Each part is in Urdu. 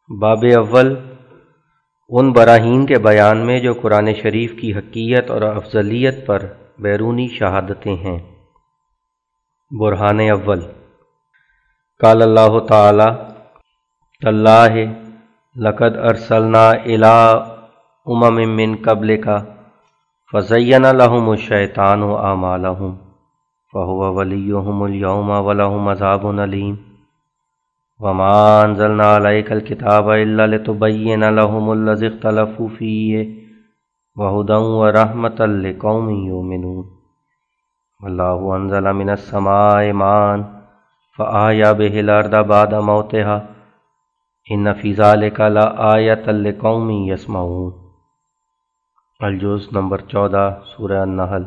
باب اول ان براہین کے بیان میں جو قرآن شریف کی حقیقت اور افضلیت پر بیرونی شہادتیں ہیں۔ برہان اول، قال اللہ تعالی تاللہ لقد ارسلنا الی امم من قبلک فزین لهم الشیطان اعمالهم فهو ولیہم اليوم ولہم عذاب علیم وما انزلنا علیک الکتاب الا لتبین لهم الذی اختلفوا فیہ وہدی ورحمۃ لقوم یؤمنون واللہ انزل من السماء ماء فأحیا بہ الارض بعد موتها ان فی ذلک لآیۃ لقوم یسمعون۔ الجزء نمبر 14 سورہ النحل۔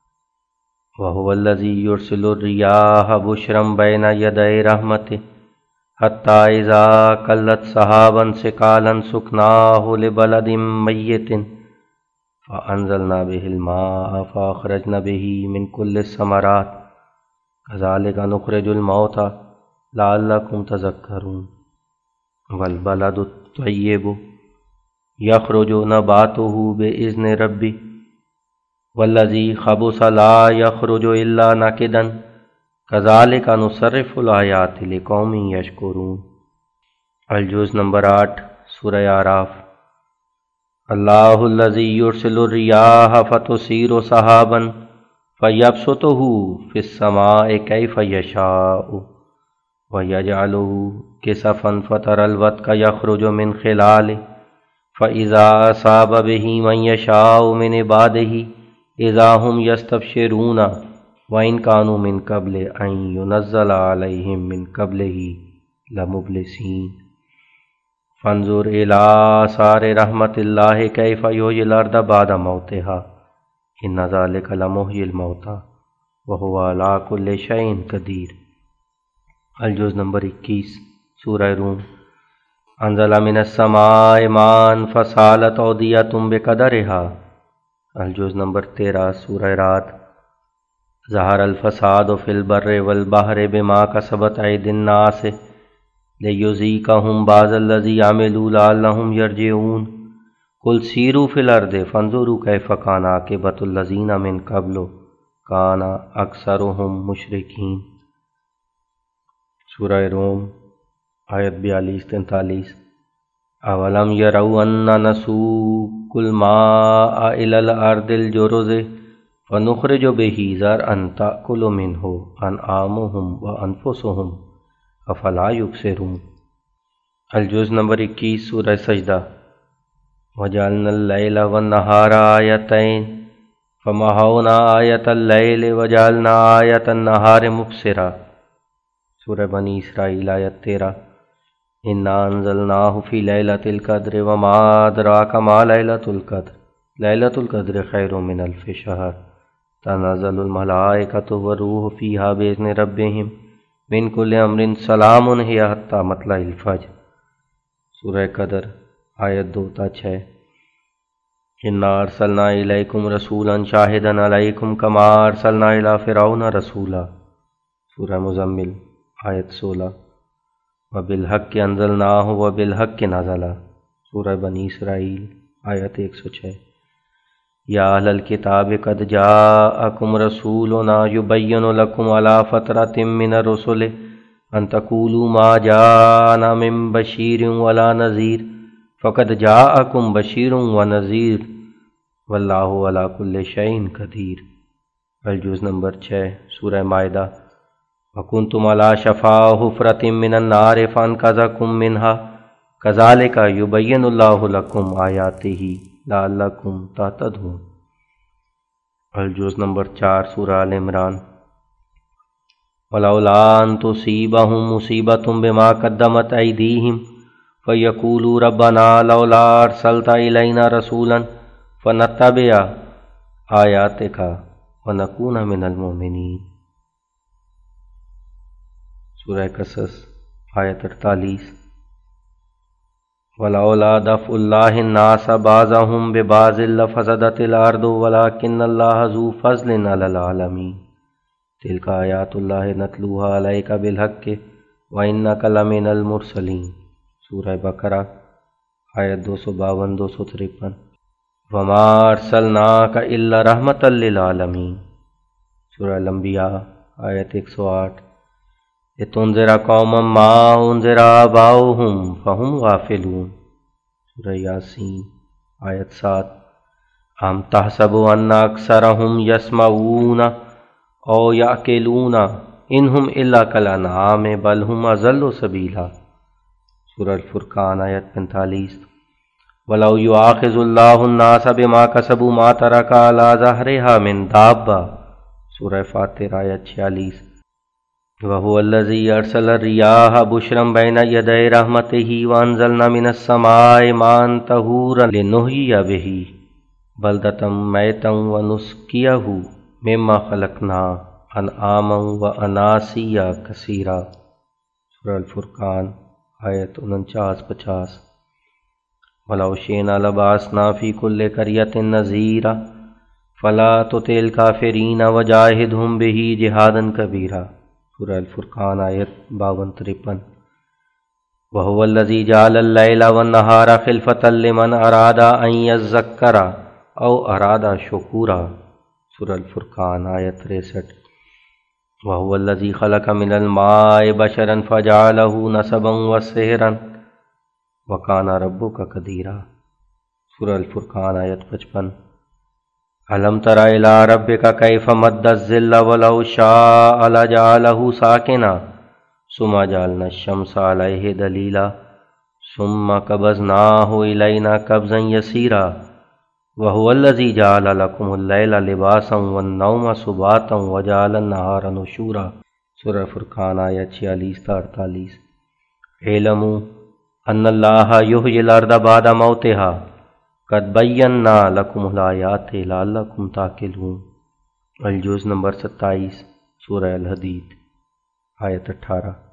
وَهُوَ الَّذِي يُرْسِلُ الرِّيَاحَ بُشْرًا بَيْنَ يَدَيْ رَحْمَتِهِ حَتَّى إِذَا قَلَّتْ سَحَابًا ثِقَالًا سُقْنَاهُ لِبَلَدٍ مَّيِّتٍ فَأَنزَلْنَا بِهِ الْمَاءَ فَأَخْرَجْنَا بِهِ مِن كُلِّ الثَّمَرَاتِ كَذَلِكَ نُخْرِجُ الْمَوْتَىٰ لَعَلَّكُمْ تَذَكَّرُونَ وَالْبَلَدُ الطَّيِّبُ يَخْرُجُ نَبَاتُهُ بِإِذْنِ رَبِّهِ وَالَّذِي خَبُثَ لَا يَخْرُجُ إِلَّا نَكِدًا كَذَلِكَ نُصَرِّفُ الْآيَاتِ لِقَوْمٍ يَشْكُرُونَ۔ الجزء نمبر 8 سورہ اعراف۔ اللہ الذی یرسل الرِّیاحَ فَتُثِیرُ سَحَابًا فَیَبْسُطُهُ فِی السَّمَاءِ کَیْفَ یَشَاءُ وَیَجْعَلُهُ کِسَفًا فَتَرَى الْوَدْقَ یَخْرُجُ مِنْ خِلَالِهِ فَإِذَا أَصَابَ بِهِ مَن يَشَاءُ مِنْ عِبَادِهِ إِذَا هُمْ يَسْتَبْشِرُونَ وَإِنْ كَانُوا مِنْ قَبْلِ أَنْ يُنَزَّلَ عَلَيْهِمْ مِنْ قَبْلِهِ لَمُبْلِسِينَ۔ فانظر إِلَىٰ آثَارِ رَحْمَتِ اللَّهِ كَيْفَ يُحْيِي الْأَرْضَ بَعْدَ مَوْتِهَا إِنَّ ذَلِكَ لَمُحْيِي الْمَوْتَىٰ وَهُوَ عَلَىٰ كُلِّ شَيْءٍ قَدِيرٌ۔ الجزء نمبر 21 سورہ روم۔ انزل من السماء ماء فسالت اودیۃ بقدرها۔ الجزء نمبر 13 سورہ رعد۔ ظہر الفساد فی البر والبحر بما کسبت ایدی الناس لیذیقہم بعض الذی عملوا لعلہم یرجعون۔ قل سیروا فی الارض فانظروا کیف کان عاقبۃ الذین من قبل کان اکثرہم مشرکین۔ سورہ روم آیت 42-43۔ اولم یروا انا نسوق الماء الی الارض الجرز فنخرج به زرعا تأکل منه انعامهم وانفسهم افلا یبصرون۔ الجزء نمبر 21 سورہ سجدہ۔ وجعلنا اللیل والنہار آیتین فمحونا آیت اللیل وجعلنا آیت النہار مبصرا۔ سورہ بنی اسرائیل آیت 13۔ انا انزلناہ فی لیلۃ القدر وما ادراک ما لیلۃ القدر لیلۃ القدر خیر من الف شہر تنزل الملائکۃ والروح فیہا باذن ربہم من کل امر سلام ہی حتی مطلع الفجر۔ سورہ قدر آیت 2-6۔ انا ارسلنا الیکم رسولا شاہدا علیکم کما ارسلنا الی فرعون رسولا۔ سورہ مزمل آیت 16۔ وبالحق انزلناہ وبالحق نزل۔ سورہ بنی اسرائیل آیت 106۔ یا اہل الکتاب قد جاءکم رسولنا یبین لکم علی فترۃ من الرسل ان تقولوا ما جاءنا من بشیر ولا نذیر فقد جاءکم بشیر ونذیر واللہ علی کل شیء قدیر۔ الجزء نمبر 6 سورہ مائدہ۔ وَكُنْتُمْ عَلَىٰ شَفَا حُفْرَةٍ مِّنَ النَّارِ فَأَنْقَذَكُم مِّنْهَا كَذَٰلِكَ يُبَيِّنُ اللَّهُ لَكُمْ آيَاتِهِ لَعَلَّكُمْ تَهْتَدُونَ۔ الجزء نمبر 4 سورہ آل عمران۔ وَلَوْلَا أَن تُصِيبَهُم مُّصِيبَةٌ بِمَا قَدَّمَتْ أَيْدِيهِمْ فَيَقُولُوا رَبَّنَا لَوْلَا أَرْسَلْتَ إِلَيْنَا رَسُولًا فَنَتَّبِعَ آيَاتِكَ وَنَكُونَ مِنَ الْمُؤْمِنِينَ۔ سورہ قصص آیت 48۔ وَلَوْلَا دَفْعُ اللَّهِ النَّاسَ بَعْضَهُم بِبَعْضٍ لَفَسَدَتِ الْأَرْضُ وَلَٰكِنَّ اللَّهَ ذُو فَضْلٍ عَلَى الْعَالَمِينَ۔ تِلْكَ آیاتُ اللَّهِ نَتْلُوهَا عَلَيْكَ بِالْحَقِّ وَإِنَّكَ لَمِنَ الْمُرْسَلِينَ۔ سورہ بقرہ آیت 252-253۔ وما ارسلناک الا رحمۃ للعالمین، سورہ الانبیاء آیت 108۔ لتنذر قوما ما انذر آباؤہم فہم غافلون، سورہ یاسین آیت 7۔ ام تحسب ان اکثرہم یسمعون او یعقلون انہم الا کالانعام بل ہم اضل سبیلا، سورہ الفرقان آیت 45۔ وَلَوْ يُؤَاخِذُ اللَّهُ النَّاسَ بِمَا كَسَبُوا مَا تَرَكَ عَلَى ظَهْرِهَا مِن دَابَّةٍ، سورہ فاطر آیت 46۔ وَهُوَ الَّذِي أَرْسَلَ الرِّيَاحَ بُشْرًا بَيْنَ يَدَيْ رَحْمَتِهِ وَأَنزَلْنَا مِنَ السَّمَاءِ مَاءً طَهُورًا لِنُحْيِيَ بِهِ بَلْدَةً مَيْتًا وَنُسْقِيَهُ مِمَّا خَلَقْنَا أَنْعَامًا وَأَنَاسِيَّ كَثِيرًا، سورہ الفرقان آیت 49-50۔ وَلَوْ شِئْنَا لَبَعَثْنَا فِي كُلِّ قَرْيَةٍ نَذِيرًا فَلَا تُطِعِ الْكَافِرِينَ وَجَاهِدْهُم بِهِ جِهَادًا كَبِيرًا، سورہ الفرقان آیت 52-53۔ وَهُوَ الَّذِي جَعَلَ اللَّيْلَ وَالنَّهَارَ خِلْفَةً لِمَنْ أَرَادَ أَن يَذَّكَّرَ أَوْ أَرَادَ شُكُورًا، سورہ الفرقان آیت 63۔ وَهُوَ الَّذِي خَلَقَ مِنَ الْمَاءِ بَشَرًا فَجَعَلَهُ نَسَبًا وَصِهْرًا وَكَانَ رَبُّكَ قَدِيرًا، سورہ الفرقان آیت 55۔ أَلَمْ تَرَ إِلَىٰ رَبِّكَ كَيْفَ مَدَّ الظِّلَّ وَلَوْ شَاءَ لَجَعَلَهُ سَاكِنًا ثُمَّ جَعَلْنَا الشَّمْسَ عَلَيْهِ دَلِيلًا ثُمَّ قَبَضْنَاهُ إِلَيْنَا قَبْضًا يَسِيرًا وَهُوَ الَّذِي جَعَلَ لَكُمُ اللَّيْلَ لِبَاسًا وَالنَّوْمَ سُبَاتًا وَجَعَلَ النَّهَارَ نُشُورًا، سورہ فرقان آیت 46-48۔ اعلموا ان اللہ یحیی الارض بعد موتها قد بینا لکم الآیات لعلکم تعقلون، الجزء نمبر 27، سورہ الحدید آیت 18۔